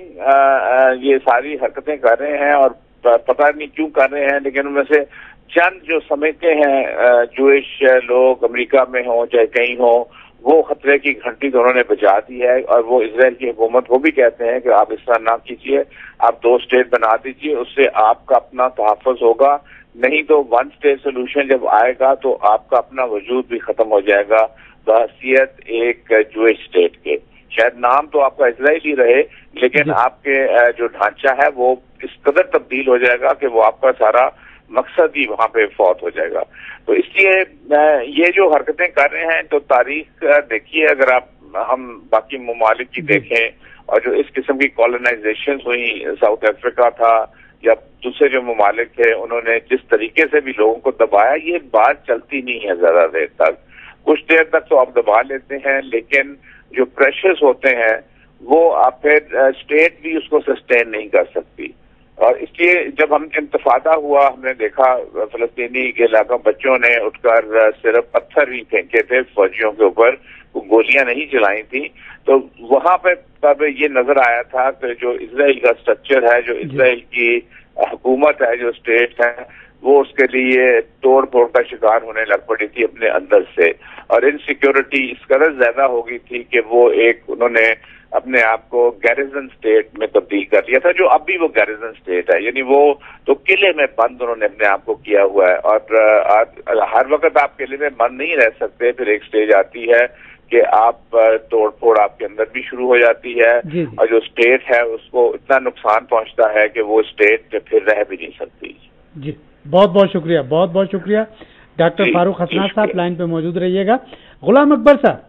ڈیفیٹنگ یہ ساری حرکتیں کر رہے ہیں، اور پتہ نہیں کیوں کر رہے ہیں، لیکن ان میں سے چند جو سمجھتے ہیں جوئش لوگ امریکہ میں ہوں چاہے کہیں ہوں، وہ خطرے کی گھنٹی تو انہوں نے بجا دی ہے، اور وہ اسرائیل کی حکومت کو بھی کہتے ہیں کہ آپ اس طرح نہ کیجیے، آپ دو اسٹیٹ بنا دیجیے، اس سے آپ کا اپنا تحفظ ہوگا، نہیں تو ون اسٹیٹ سولوشن جب آئے گا تو آپ کا اپنا وجود بھی ختم ہو جائے گا بحیثیت ایک جوئش اسٹیٹ کے۔ شاید نام تو آپ کا اسرائیل ہی رہے، لیکن آپ کے جو ڈھانچہ ہے وہ اس قدر تبدیل ہو جائے گا کہ وہ آپ کا سارا مقصد ہی وہاں پہ فوت ہو جائے گا۔ تو اس لیے یہ جو حرکتیں کر رہے ہیں، تو تاریخ دیکھیے اگر آپ ہم باقی ممالک کی دیکھیں اور جو اس قسم کی کالونائزیشن ہوئی، ساؤتھ افریقہ تھا یا دوسرے جو ممالک تھے، انہوں نے جس طریقے سے بھی لوگوں کو دبایا، یہ بات چلتی نہیں ہے زیادہ دیر تک۔ کچھ دیر تک تو آپ دبا لیتے ہیں، لیکن جو پریشرز ہوتے ہیں وہ آپ پھر اسٹیٹ بھی اس کو سسٹین نہیں کر سکتی. اور اس لیے جب ہم انتفاضہ ہوا ہم نے دیکھا فلسطینی کے علاقوں بچوں نے اٹھ کر صرف پتھر ہی پھینکے تھے فوجیوں کے اوپر, گولیاں نہیں چلائی تھیں. تو وہاں پہ تب یہ نظر آیا تھا کہ جو اسرائیل کا اسٹرکچر ہے, جو اسرائیل کی حکومت ہے, جو اسٹیٹ ہے, وہ اس کے لیے توڑ پھوڑ کا شکار ہونے لگ پڑی تھی اپنے اندر سے, اور انسیکیورٹی اس قدر زیادہ ہو گئی تھی کہ وہ ایک انہوں نے اپنے آپ کو گیریزن اسٹیٹ میں تبدیل کر لیا تھا, جو اب بھی وہ گیریزن اسٹیٹ ہے. یعنی وہ تو قلعے میں بند انہوں نے اپنے آپ کو کیا ہوا ہے, اور ہر وقت آپ قلعے میں بند نہیں رہ سکتے. پھر ایک اسٹیج آتی ہے کہ آپ توڑ پھوڑ آپ کے اندر بھی شروع ہو جاتی ہے, جی جی. اور جو اسٹیٹ ہے اس کو اتنا نقصان پہنچتا ہے کہ وہ اسٹیٹ پھر رہ بھی نہیں سکتی. جی بہت بہت شکریہ, بہت بہت شکریہ ڈاکٹر فاروق حسنات صاحب, لائن پہ موجود رہیے گا. غلام اکبر صاحب.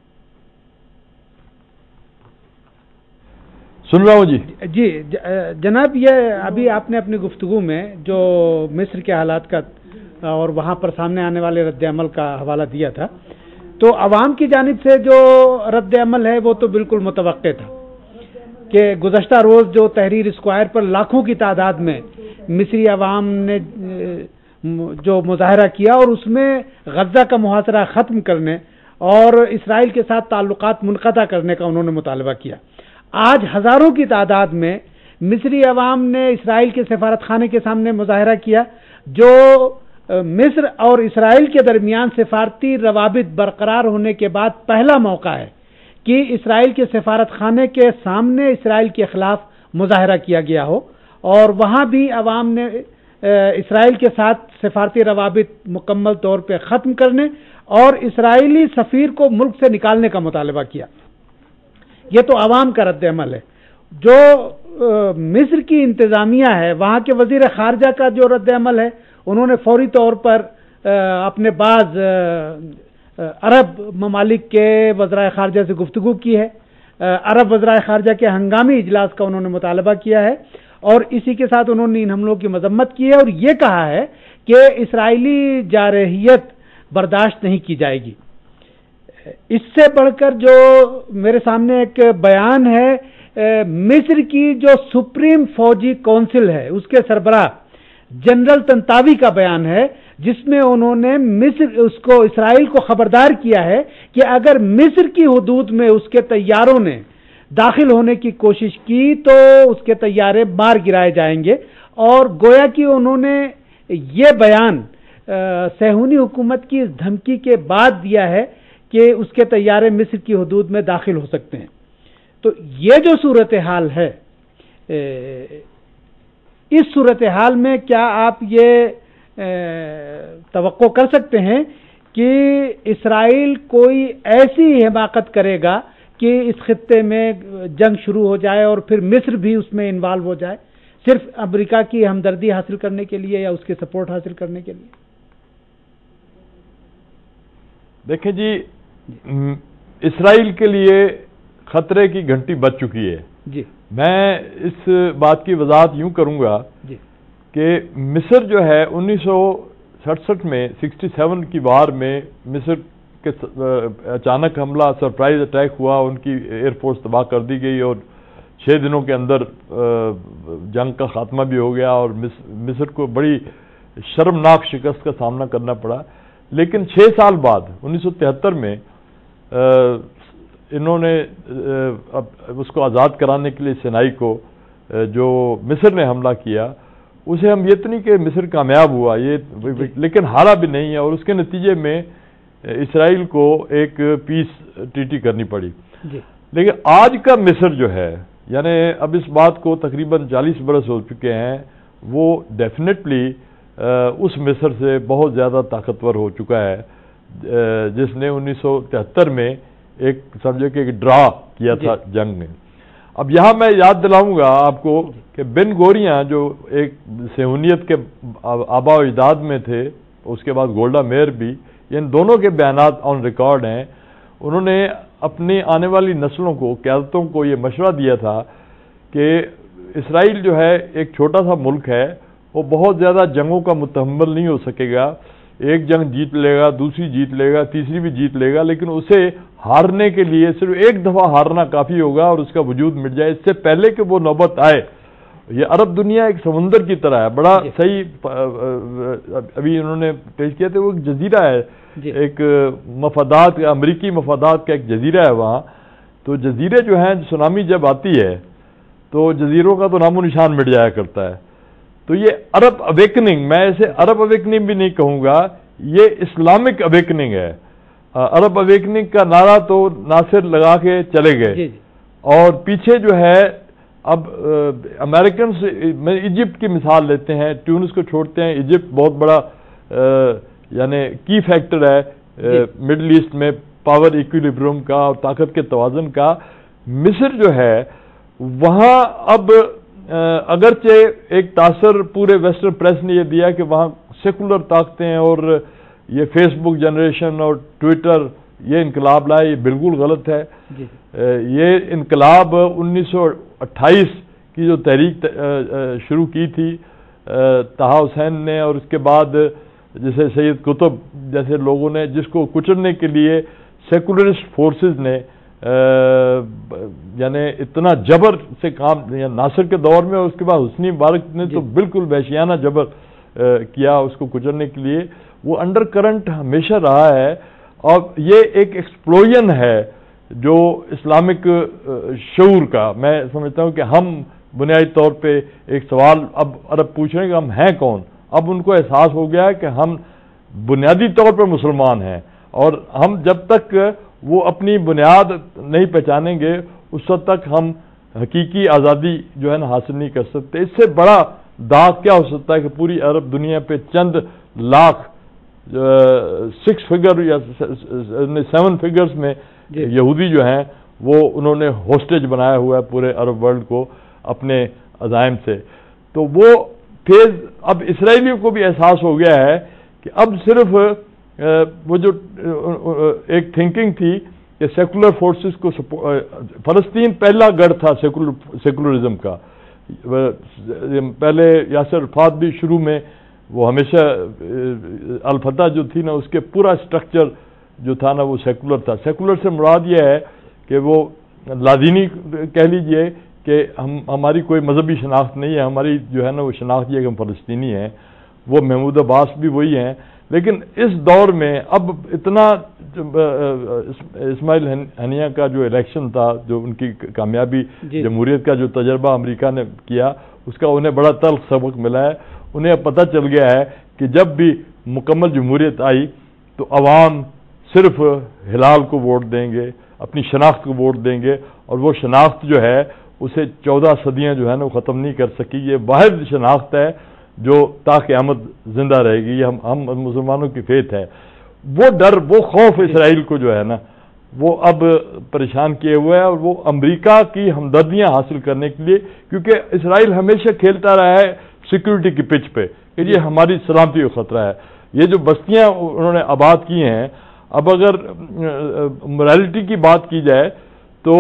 سن رہا ہوں جی. جی جناب, یہ ابھی آپ نے اپنی گفتگو میں جو مصر کے حالات کا اور وہاں پر سامنے آنے والے رد عمل کا حوالہ دیا تھا, تو عوام کی جانب سے جو رد عمل ہے وہ تو بالکل متوقع تھا کہ گزشتہ روز جو تحریر اسکوائر پر لاکھوں کی تعداد میں مصری عوام نے جو مظاہرہ کیا اور اس میں غزہ کا محاصرہ ختم کرنے اور اسرائیل کے ساتھ تعلقات منقطع کرنے کا انہوں نے مطالبہ کیا. آج ہزاروں کی تعداد میں مصری عوام نے اسرائیل کے سفارت خانے کے سامنے مظاہرہ کیا, جو مصر اور اسرائیل کے درمیان سفارتی روابط برقرار ہونے کے بعد پہلا موقع ہے کہ اسرائیل کے سفارت خانے کے سامنے اسرائیل کے خلاف مظاہرہ کیا گیا ہو, اور وہاں بھی عوام نے اسرائیل کے ساتھ سفارتی روابط مکمل طور پہ ختم کرنے اور اسرائیلی سفیر کو ملک سے نکالنے کا مطالبہ کیا. یہ تو عوام کا رد عمل ہے. جو مصر کی انتظامیہ ہے, وہاں کے وزیر خارجہ کا جو رد عمل ہے, انہوں نے فوری طور پر اپنے بعض عرب ممالک کے وزرائے خارجہ سے گفتگو کی ہے. عرب وزرائے خارجہ کے ہنگامی اجلاس کا انہوں نے مطالبہ کیا ہے, اور اسی کے ساتھ انہوں نے ان حملوں کی مذمت کی ہے اور یہ کہا ہے کہ اسرائیلی جارحیت برداشت نہیں کی جائے گی. اس سے بڑھ کر جو میرے سامنے ایک بیان ہے مصر کی جو سپریم فوجی کونسل ہے اس کے سربراہ جنرل تنتاوی کا بیان ہے, جس میں انہوں نے مصر اس کو اسرائیل کو خبردار کیا ہے کہ اگر مصر کی حدود میں اس کے طیاروں نے داخل ہونے کی کوشش کی تو اس کے طیارے مار گرائے جائیں گے. اور گویا کہ انہوں نے یہ بیان صہیونی حکومت کی اس دھمکی کے بعد دیا ہے کہ اس کے طیارے مصر کی حدود میں داخل ہو سکتے ہیں. تو یہ جو صورتحال ہے, اس صورتحال میں کیا آپ یہ توقع کر سکتے ہیں کہ اسرائیل کوئی ایسی حماقت کرے گا کہ اس خطے میں جنگ شروع ہو جائے اور پھر مصر بھی اس میں انوالو ہو جائے, صرف امریکہ کی ہمدردی حاصل کرنے کے لیے یا اس کی سپورٹ حاصل کرنے کے لیے؟ دیکھیں جی, اسرائیل کے لیے خطرے کی گھنٹی بج چکی ہے. جی میں اس بات کی وضاحت یوں کروں گا جی کہ مصر جو ہے انیس سو سڑسٹھ میں سکسٹی سیون کی وار میں مصر کے اچانک حملہ سرپرائز اٹیک ہوا, ان کی ایئر فورس تباہ کر دی گئی اور چھ دنوں کے اندر جنگ کا خاتمہ بھی ہو گیا اور مصر کو بڑی شرمناک شکست کا سامنا کرنا پڑا. لیکن چھ سال بعد انیس سو تہتر میں انہوں نے اس کو آزاد کرانے کے لیے سینائی کو جو مصر نے حملہ کیا اسے ہم یہ تو نہیں کہ مصر کامیاب ہوا, یہ لیکن ہارا بھی نہیں ہے, اور اس کے نتیجے میں اسرائیل کو ایک پیس ٹریٹی کرنی پڑی. لیکن آج کا مصر جو ہے, یعنی اب اس بات کو تقریباً چالیس برس ہو چکے ہیں, وہ ڈیفینیٹلی اس مصر سے بہت زیادہ طاقتور ہو چکا ہے جس نے انیس سو تہتر میں ایک سمجھے کہ ایک ڈرا کیا تھا جنگ میں. اب یہاں میں یاد دلاؤں گا آپ کو کہ بن گوریاں جو ایک صہیونیت کے آباء و اجداد میں تھے, اس کے بعد گولڈا میئر بھی, ان دونوں کے بیانات آن ریکارڈ ہیں. انہوں نے اپنی آنے والی نسلوں کو, قیادتوں کو یہ مشورہ دیا تھا کہ اسرائیل جو ہے ایک چھوٹا سا ملک ہے, وہ بہت زیادہ جنگوں کا متحمل نہیں ہو سکے گا, ایک جنگ جیت لے گا، دوسری جیت لے گا، تیسری بھی جیت لے گا، لیکن اسے ہارنے کے لیے صرف ایک دفعہ ہارنا کافی ہوگا اور اس کا وجود مٹ جائے، اس سے پہلے کہ وہ نوبت آئے۔ یہ عرب دنیا ایک سمندر کی طرح ہے، بڑا صحیح ابھی انہوں نے پیش کیا تھا، وہ ایک جزیرہ ہے، ایک مفادات، امریکی مفادات کا ایک جزیرہ ہے وہاں۔ تو جزیرے جو ہیں، سونامی جب آتی ہے تو جزیروں کا تو نام و نشان مٹ جایا کرتا ہے۔ تو یہ عرب اویکننگ، میں اسے عرب اویکننگ بھی نہیں کہوں گا، یہ اسلامک اویکننگ ہے۔ عرب اویکننگ کا نعرہ تو ناصر لگا کے چلے گئے، اور پیچھے جو ہے اب امریکنز، میں ایجپٹ کی مثال لیتے ہیں، ٹیونس کو چھوڑتے ہیں، ایجپٹ بہت بڑا یعنی کی فیکٹر ہے مڈل ایسٹ میں پاور ایکویلیبرم کا اور طاقت کے توازن کا۔ مصر جو ہے وہاں اب اگرچہ ایک تاثر پورے ویسٹرن پریس نے یہ دیا کہ وہاں سیکولر طاقتیں اور یہ فیس بک جنریشن اور ٹویٹر یہ انقلاب لائے، یہ بالکل غلط ہے۔ یہ انقلاب انیس سو اٹھائیس کی جو تحریک شروع کی تھی طہا حسین نے، اور اس کے بعد جیسے سید قطب جیسے لوگوں نے، جس کو کچلنے کے لیے سیکولرسٹ فورسز نے یعنی اتنا جبر سے کام، ناصر کے دور میں اور اس کے بعد حسنی مبارک نے تو بالکل وحشیانہ جبر کیا اس کو کچلنے کے لیے، وہ انڈر کرنٹ ہمیشہ رہا ہے۔ اور یہ ایک ایکسپلوژن ہے جو اسلامک شعور کا، میں سمجھتا ہوں کہ ہم بنیادی طور پہ ایک سوال اب عرب پوچھ رہے ہیں کہ ہم ہیں کون۔ اب ان کو احساس ہو گیا ہے کہ ہم بنیادی طور پر مسلمان ہیں، اور ہم جب تک وہ اپنی بنیاد نہیں پہچانیں گے اس وقت تک ہم حقیقی آزادی جو ہے نا حاصل نہیں کر سکتے۔ اس سے بڑا داغ کیا ہو سکتا ہے کہ پوری عرب دنیا پہ چند لاکھ سکس فگر یا سیون فگرز میں یہودی جو ہیں وہ انہوں نے ہوسٹیج بنایا ہوا ہے پورے عرب ورلڈ کو اپنے عزائم سے۔ تو وہ فیز اب اسرائیلیوں کو بھی احساس ہو گیا ہے کہ اب صرف وہ جو ایک تھنکنگ تھی کہ سیکولر فورسز کو، فلسطین پہلا گڑھ تھا سیکولر سیکولرزم کا، پہلے یاسر عرفات بھی شروع میں وہ ہمیشہ الفتح جو تھی نا اس کے پورا اسٹرکچر جو تھا نا وہ سیکولر تھا۔ سیکولر سے مراد یہ ہے کہ وہ لادینی کہہ لیجئے کہ ہم ہماری کوئی مذہبی شناخت نہیں ہے، ہماری جو ہے نا وہ شناخت یہ کہ ہم فلسطینی ہیں۔ وہ محمود عباس بھی وہی ہیں، لیکن اس دور میں اب اتنا اسماعیل ہنیہ کا جو الیکشن تھا، جو ان کی کامیابی، جمہوریت کا جو تجربہ امریکہ نے کیا، اس کا انہیں بڑا تلخ سبق ملا ہے۔ انہیں اب پتہ چل گیا ہے کہ جب بھی مکمل جمہوریت آئی تو عوام صرف ہلال کو ووٹ دیں گے، اپنی شناخت کو ووٹ دیں گے، اور وہ شناخت جو ہے اسے چودہ صدیاں جو ہے نا وہ ختم نہیں کر سکی۔ یہ واحد شناخت ہے جو تا قیامت زندہ رہے گی، یہ ہم ہم مسلمانوں کی فیت ہے۔ وہ ڈر، وہ خوف اسرائیل کو جو ہے نا وہ اب پریشان کیے ہوئے ہے، اور وہ امریکہ کی ہمدردیاں حاصل کرنے کے لیے، کیونکہ اسرائیل ہمیشہ کھیلتا رہا ہے سیکورٹی کی پچ پہ کہ یہ ہماری سلامتی کا خطرہ ہے۔ یہ جو بستیاں انہوں نے آباد کی ہیں، اب اگر morality کی بات کی جائے تو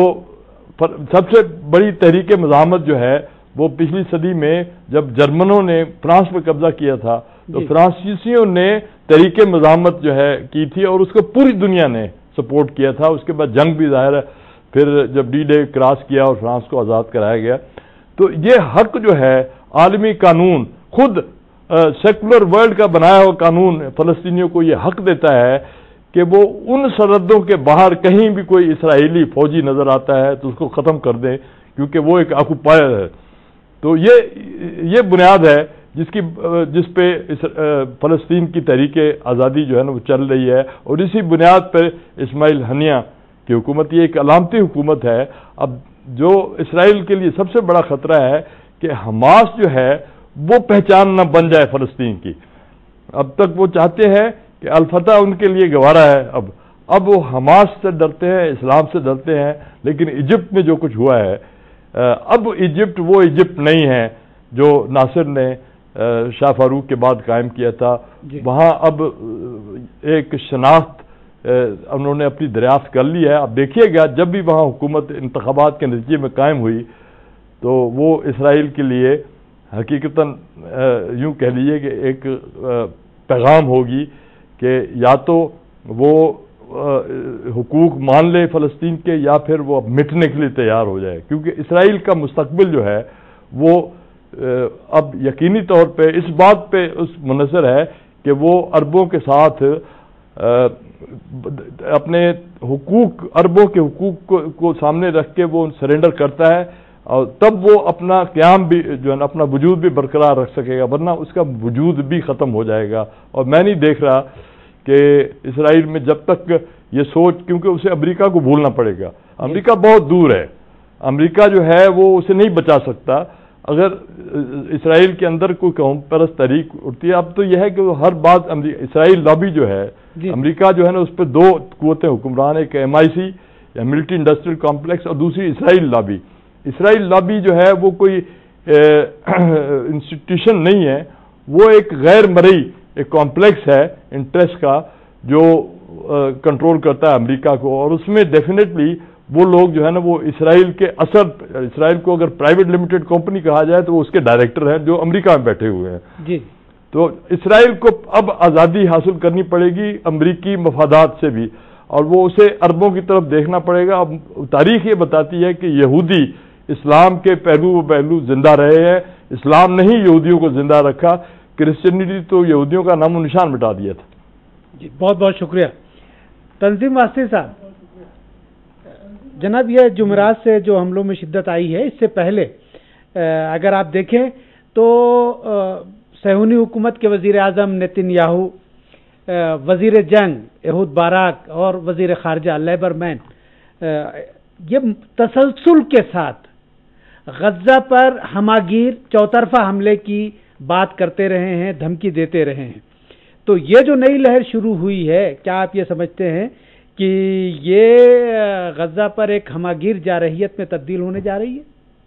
سب سے بڑی تحریک مزاحمت جو ہے وہ پچھلی صدی میں جب جرمنوں نے فرانس پہ قبضہ کیا تھا تو فرانسیسیوں نے تحریک مزاحمت جو ہے کی تھی، اور اس کو پوری دنیا نے سپورٹ کیا تھا۔ اس کے بعد جنگ بھی ظاہر ہے، پھر جب ڈی ڈے کراس کیا اور فرانس کو آزاد کرایا گیا، تو یہ حق جو ہے عالمی قانون، خود سیکولر ورلڈ کا بنایا ہوا قانون فلسطینیوں کو یہ حق دیتا ہے کہ وہ ان سرحدوں کے باہر کہیں بھی کوئی اسرائیلی فوجی نظر آتا ہے تو اس کو ختم کر دیں، کیونکہ وہ ایک آکوپائر ہے۔ تو یہ یہ بنیاد ہے جس کی جس پہ فلسطین کی تحریک آزادی جو ہے نا وہ چل رہی ہے، اور اسی بنیاد پر اسماعیل ہنیہ کی حکومت، یہ ایک علامتی حکومت ہے۔ اب جو اسرائیل کے لیے سب سے بڑا خطرہ ہے کہ حماس جو ہے وہ پہچان نہ بن جائے فلسطین کی۔ اب تک وہ چاہتے ہیں کہ الفتح ان کے لیے گوارا ہے، اب اب وہ حماس سے ڈرتے ہیں، اسلام سے ڈرتے ہیں، لیکن ایجپٹ میں جو کچھ ہوا ہے، اب ایجپٹ وہ ایجپٹ نہیں ہے جو ناصر نے شاہ فاروق کے بعد قائم کیا تھا۔ وہاں اب ایک شناخت انہوں نے اپنی دریافت کر لی ہے۔ اب دیکھیے گا جب بھی وہاں حکومت انتخابات کے نتیجے میں قائم ہوئی تو وہ اسرائیل کے لیے حقیقتاً یوں کہہ لیجیے کہ ایک پیغام ہوگی کہ یا تو وہ حقوق مان لے فلسطین کے یا پھر وہ مٹنے کے لیے تیار ہو جائے، کیونکہ اسرائیل کا مستقبل جو ہے وہ اب یقینی طور پہ اس بات پہ اس منحصر ہے کہ وہ عربوں کے ساتھ اپنے حقوق عربوں کے حقوق کو سامنے رکھ کے وہ سرنڈر کرتا ہے، اور تب وہ اپنا قیام بھی جو ہے نا اپنا وجود بھی برقرار رکھ سکے گا، ورنہ اس کا وجود بھی ختم ہو جائے گا۔ اور میں نہیں دیکھ رہا کہ اسرائیل میں جب تک یہ سوچ، کیونکہ اسے امریکہ کو بھولنا پڑے گا، امریکہ بہت دور ہے، امریکہ جو ہے وہ اسے نہیں بچا سکتا اگر اسرائیل کے اندر کوئی قوم پرست تحریک اٹھتی ہے۔ اب تو یہ ہے کہ وہ ہر بات اسرائیل لابی جو ہے جی. امریکہ جو ہے نا اس پہ دو قوتیں حکمران، ایک ایم آئی سی یا ملٹری انڈسٹریل کمپلیکس اور دوسری اسرائیل لابی۔ اسرائیل لابی جو ہے وہ کوئی انسٹیٹیوشن نہیں ہے، وہ ایک غیر مرئی ایک کمپلیکس ہے انٹرسٹ کا جو کنٹرول کرتا ہے امریکہ کو، اور اس میں ڈیفینیٹلی وہ لوگ جو ہے نا وہ اسرائیل کے اثر، اسرائیل کو اگر پرائیویٹ لمیٹڈ کمپنی کہا جائے تو وہ اس کے ڈائریکٹر ہیں جو امریکہ میں بیٹھے ہوئے ہیں جی۔ تو اسرائیل کو اب آزادی حاصل کرنی پڑے گی امریکی مفادات سے بھی، اور وہ اسے عربوں کی طرف دیکھنا پڑے گا۔ اب تاریخ یہ بتاتی ہے کہ یہودی اسلام کے پہلو و پہلو زندہ رہے ہیں، اسلام نے ہی یہودیوں کو زندہ رکھا، کرسچینٹی تو یہودیوں کا نام و نشان مٹا دیا تھا جی۔ بہت بہت شکریہ تنظیم واسطے صاحب۔ جناب یہ جمعرات سے جو حملوں میں شدت آئی ہے، اس سے پہلے اگر آپ دیکھیں تو صہیونی حکومت کے وزیر اعظم نیتن یاہو، وزیر جنگ ایہود باراک اور وزیر خارجہ لیبرمین یہ تسلسل کے ساتھ غزہ پر ہماگیر چوطرفہ حملے کی بات کرتے رہے ہیں، دھمکی دیتے رہے ہیں۔ تو یہ جو نئی لہر شروع ہوئی ہے، کیا آپ یہ سمجھتے ہیں کہ یہ غزہ پر ایک ہماگیر جارحیت میں تبدیل ہونے جا رہی ہے؟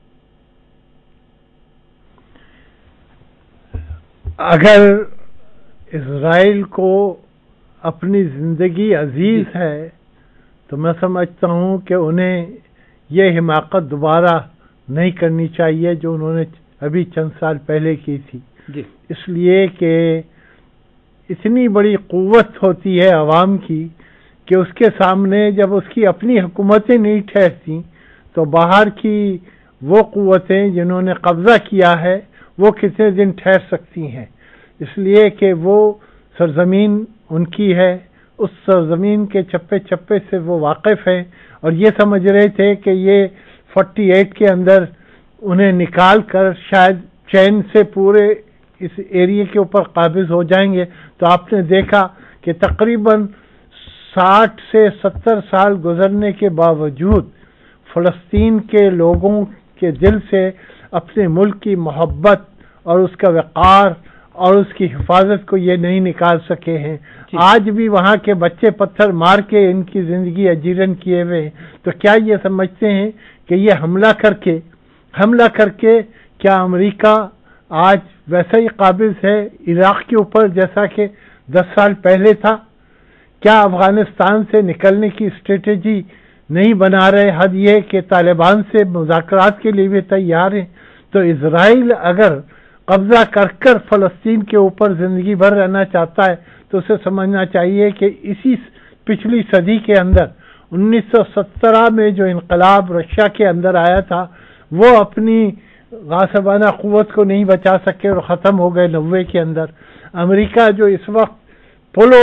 اگر اسرائیل کو اپنی زندگی عزیز ہے تو میں سمجھتا ہوں کہ انہیں یہ حماقت دوبارہ نہیں کرنی چاہیے جو انہوں نے ابھی چند سال پہلے کی تھی جی۔ اس لیے کہ اتنی بڑی قوت ہوتی ہے عوام کی کہ اس کے سامنے جب اس کی اپنی حکومتیں نہیں ٹھہرتی تو باہر کی وہ قوتیں جنہوں نے قبضہ کیا ہے وہ کتنے دن ٹھہر سکتی ہیں، اس لیے کہ وہ سرزمین ان کی ہے، اس سرزمین کے چپے چپے سے وہ واقف ہیں، اور یہ سمجھ رہے تھے کہ یہ فورٹی ایٹ کے اندر انہیں نکال کر شاید چین سے پورے اس ایریے کے اوپر قابض ہو جائیں گے۔ تو آپ نے دیکھا کہ تقریباً ساٹھ سے ستر سال گزرنے کے باوجود فلسطین کے لوگوں کے دل سے اپنے ملک کی محبت اور اس کا وقار اور اس کی حفاظت کو یہ نہیں نکال سکے ہیں۔ آج بھی وہاں کے بچے پتھر مار کے ان کی زندگی اجیرن کیے ہوئے ہیں۔ تو کیا یہ سمجھتے ہیں کہ یہ حملہ کر کے حملہ کر کے کیا امریکہ آج ویسا ہی قابض ہے عراق کے اوپر جیسا کہ دس سال پہلے تھا؟ کیا افغانستان سے نکلنے کی اسٹریٹجی نہیں بنا رہے؟ حد یہ کہ طالبان سے مذاکرات کے لیے بھی تیار ہیں۔ تو اسرائیل اگر قبضہ کر کر فلسطین کے اوپر زندگی بھر رہنا چاہتا ہے تو اسے سمجھنا چاہیے کہ اسی پچھلی صدی کے اندر انیس سو سترہ میں جو انقلاب رشیا کے اندر آیا تھا وہ اپنی غاصبانہ قوت کو نہیں بچا سکے اور ختم ہو گئے نوے کے اندر۔ امریکہ جو اس وقت پولو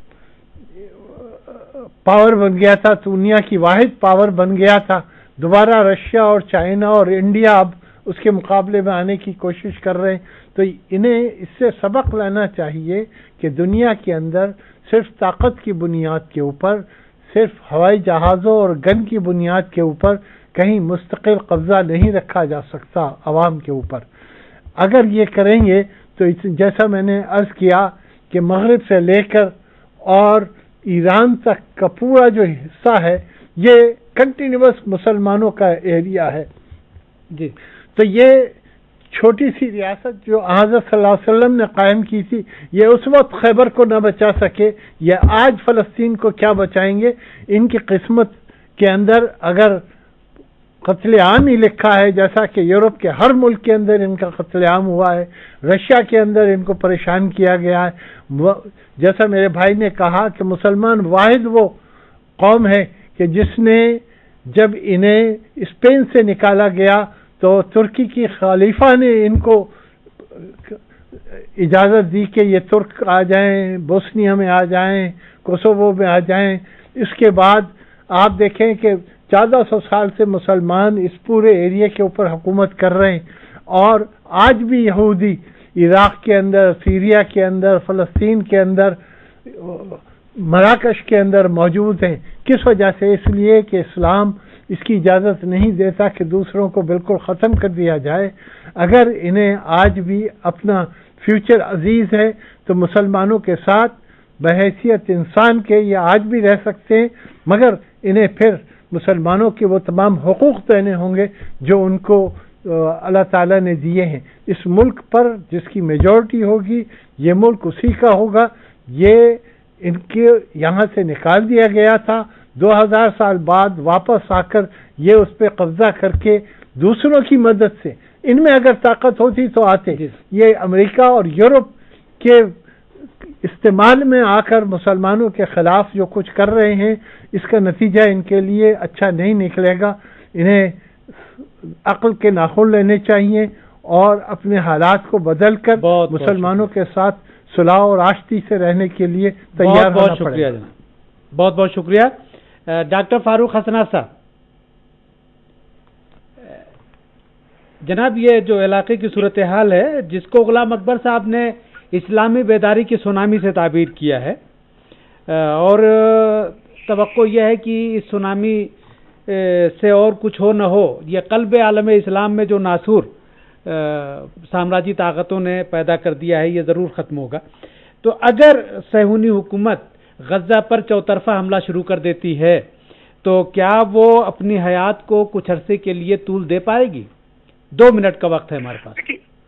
پاور بن گیا تھا، دنیا کی واحد پاور بن گیا تھا، دوبارہ رشیا اور چائنا اور انڈیا اب اس کے مقابلے میں آنے کی کوشش کر رہے ہیں۔ تو انہیں اس سے سبق لینا چاہیے کہ دنیا کے اندر صرف طاقت کی بنیاد کے اوپر، صرف ہوائی جہازوں اور گن کی بنیاد کے اوپر کہیں مستقل قبضہ نہیں رکھا جا سکتا عوام کے اوپر۔ اگر یہ کریں گے تو جیسا میں نے عرض کیا کہ مغرب سے لے کر اور ایران تک کا پورا جو حصہ ہے یہ کنٹینیوس مسلمانوں کا ایریا ہے جی۔ تو یہ چھوٹی سی ریاست جو حضرت صلی اللہ علیہ وسلم نے قائم کی تھی یہ اس وقت خیبر کو نہ بچا سکے، یہ آج فلسطین کو کیا بچائیں گے؟ ان کی قسمت کے اندر اگر قتل عام ہی لکھا ہے، جیسا کہ یورپ کے ہر ملک کے اندر ان کا قتل عام ہوا ہے، رشیا کے اندر ان کو پریشان کیا گیا ہے۔ جیسا میرے بھائی نے کہا کہ مسلمان واحد وہ قوم ہے کہ جس نے جب انہیں اسپین سے نکالا گیا تو ترکی کی خلیفہ نے ان کو اجازت دی کہ یہ ترک آ جائیں، بوسنیا میں آ جائیں، کوسوو میں آ جائیں۔ اس کے بعد آپ دیکھیں کہ چودہ سو سال سے مسلمان اس پورے ایریا کے اوپر حکومت کر رہے ہیں، اور آج بھی یہودی عراق کے اندر، سیریا کے اندر، فلسطین کے اندر، مراکش کے اندر موجود ہیں۔ کس وجہ سے؟ اس لیے کہ اسلام اس کی اجازت نہیں دیتا کہ دوسروں کو بالکل ختم کر دیا جائے۔ اگر انہیں آج بھی اپنا فیوچر عزیز ہے تو مسلمانوں کے ساتھ بحیثیت انسان کے یہ آج بھی رہ سکتے ہیں، مگر انہیں پھر مسلمانوں کے وہ تمام حقوق دینے ہوں گے جو ان کو اللہ تعالیٰ نے دیے ہیں۔ اس ملک پر جس کی میجورٹی ہوگی، یہ ملک اسی کا ہوگا۔ یہ ان کے یہاں سے نکال دیا گیا تھا، دو ہزار سال بعد واپس آ کر یہ اس پہ قبضہ کر کے دوسروں کی مدد سے، ان میں اگر طاقت ہوتی تو آتے۔ یہ امریکہ اور یورپ کے استعمال میں آ کر مسلمانوں کے خلاف جو کچھ کر رہے ہیں، اس کا نتیجہ ان کے لیے اچھا نہیں نکلے گا۔ انہیں عقل کے ناخن لینے چاہیے اور اپنے حالات کو بدل کر مسلمانوں کے ساتھ صلح اور آشتی سے رہنے کے لیے تیار ہونا پڑے گا۔ بہت بہت شکریہ ڈاکٹر فاروق حسنا صاحب۔ جناب، یہ جو علاقے کی صورتحال ہے جس کو غلام اکبر صاحب نے اسلامی بیداری کی سونامی سے تعبیر کیا ہے، اور توقع یہ ہے کہ اس سونامی سے اور کچھ ہو نہ ہو، یہ قلب عالم اسلام میں جو ناسور سامراجی طاقتوں نے پیدا کر دیا ہے یہ ضرور ختم ہوگا۔ تو اگر صہیونی حکومت غزہ پر چوطرفہ حملہ شروع کر دیتی ہے تو کیا وہ اپنی حیات کو کچھ عرصے کے لیے طول دے پائے گی؟ دو منٹ کا وقت ہے ہمارے پاس۔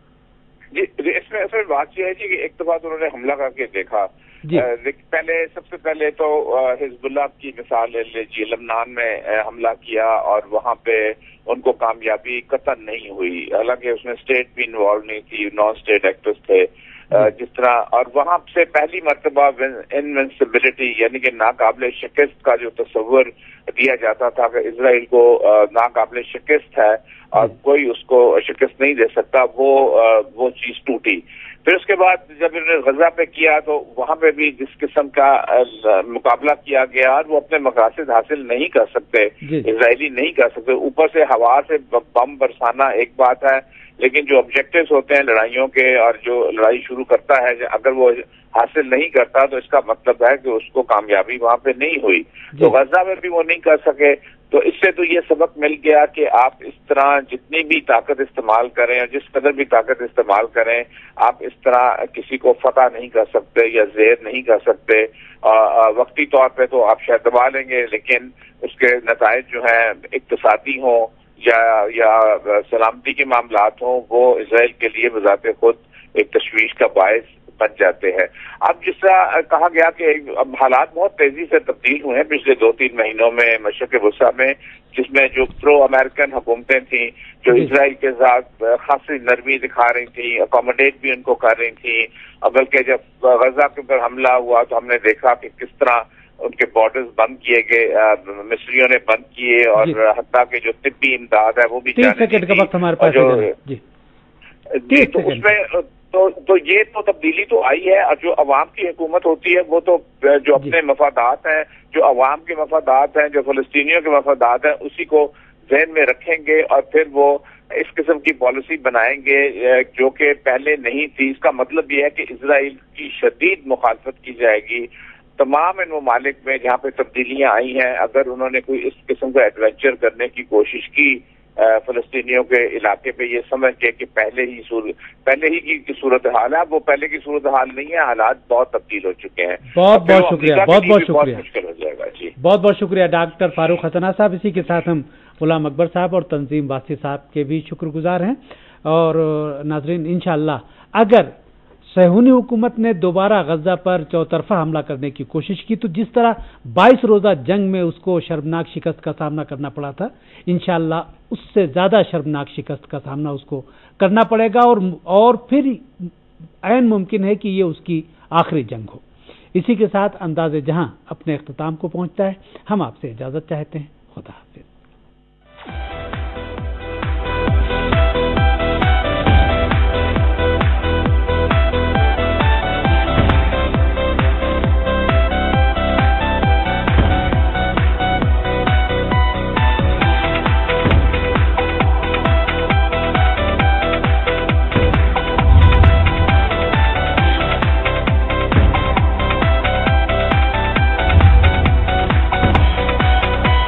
جی، اس میں اصل بات یہ ہے جی کہ ایک دفعہ انہوں نے حملہ کر کے دیکھا، جی پہلے سب سے پہلے تو حزب اللہ کی مثال لے لیجیے، لبنان میں حملہ کیا اور وہاں پہ ان کو کامیابی قطعاً نہیں ہوئی، حالانکہ اس میں اسٹیٹ بھی انوالو نہیں تھی، نان اسٹیٹ ایکٹرز تھے جس طرح، اور وہاں سے پہلی مرتبہ انوینسبلٹی یعنی کہ ناقابل شکست کا جو تصور دیا جاتا تھا کہ اسرائیل کو ناقابل شکست ہے اور کوئی اس کو شکست نہیں دے سکتا، وہ وہ چیز ٹوٹی۔ پھر اس کے بعد جب انہوں نے غزہ پہ کیا تو وہاں پہ بھی جس قسم کا مقابلہ کیا گیا اور وہ اپنے مقاصد حاصل نہیں کر سکتے، اسرائیلی نہیں کر سکتے۔ اوپر سے ہوا سے بم برسانا ایک بات ہے، لیکن جو آبجیکٹیوز ہوتے ہیں لڑائیوں کے اور جو لڑائی شروع کرتا ہے اگر وہ حاصل نہیں کرتا تو اس کا مطلب ہے کہ اس کو کامیابی وہاں پہ نہیں ہوئی۔ تو غزہ میں بھی وہ نہیں کر سکے، تو اس سے تو یہ سبق مل گیا کہ آپ اس طرح جتنی بھی طاقت استعمال کریں اور جس قدر بھی طاقت استعمال کریں، آپ اس طرح کسی کو فتح نہیں کر سکتے یا زیر نہیں کر سکتے۔ وقتی طور پہ تو آپ شاید دبا لیں گے، لیکن اس کے نتائج جو ہیں اقتصادی ہوں یا یا سلامتی کے معاملات ہوں، وہ اسرائیل کے لیے بذات خود ایک تشویش کا باعث بن جاتے ہیں۔ اب جس طرح کہا گیا کہ اب حالات بہت تیزی سے تبدیل ہوئے ہیں پچھلے دو تین مہینوں میں مشرق وسطیٰ میں، جس میں جو پرو امریکن حکومتیں تھیں جو اسرائیل کے ساتھ خاصی نرمی دکھا رہی تھیں، اکوموڈیٹ بھی ان کو کر رہی تھیں، بلکہ جب غزہ کے اوپر حملہ ہوا تو ہم نے دیکھا کہ کس طرح ان کے بارڈرز بند کیے گئے، مصریوں نے بند کیے، اور حتیٰ کہ جو طبی امداد ہے وہ بھی جانے دی۔ تو اس میں تو تو یہ تو تبدیلی تو آئی ہے، اور جو عوام کی حکومت ہوتی ہے وہ تو جو اپنے مفادات ہیں، جو عوام کے مفادات ہیں، جو فلسطینیوں کے مفادات ہیں، اسی کو ذہن میں رکھیں گے اور پھر وہ اس قسم کی پالیسی بنائیں گے جو کہ پہلے نہیں تھی۔ اس کا مطلب یہ ہے کہ اسرائیل کی شدید مخالفت کی جائے گی۔ تمام ان ممالک میں جہاں پہ تبدیلیاں آئی ہیں، اگر انہوں نے کوئی اس قسم کا ایڈونچر کرنے کی کوشش کی فلسطینیوں کے علاقے پہ، یہ سمجھ کے کہ پہلے ہی پہلے ہی کی صورتحال ہے، وہ پہلے کی صورتحال نہیں ہے، حالات بہت تبدیل ہو چکے ہیں۔ بہت بہت شکریہ، بہت بہت شکریہ، مشکل ہو جائے گا۔ جی بہت بہت شکریہ ڈاکٹر فاروق حسنا صاحب۔ اسی کے ساتھ ہم غلام اکبر صاحب اور تنظیم باسی صاحب کے بھی شکر گزار ہیں۔ اور ناظرین، انشاءاللہ اگر صہیونی حکومت نے دوبارہ غزہ پر چوطرفہ حملہ کرنے کی کوشش کی تو جس طرح بائیس روزہ جنگ میں اس کو شرمناک شکست کا سامنا کرنا پڑا تھا، انشاءاللہ اس سے زیادہ شرمناک شکست کا سامنا اس کو کرنا پڑے گا، اور اور پھر عین ممکن ہے کہ یہ اس کی آخری جنگ ہو۔ اسی کے ساتھ انداز جہاں اپنے اختتام کو پہنچتا ہے، ہم آپ سے اجازت چاہتے ہیں۔ خدا حافظ۔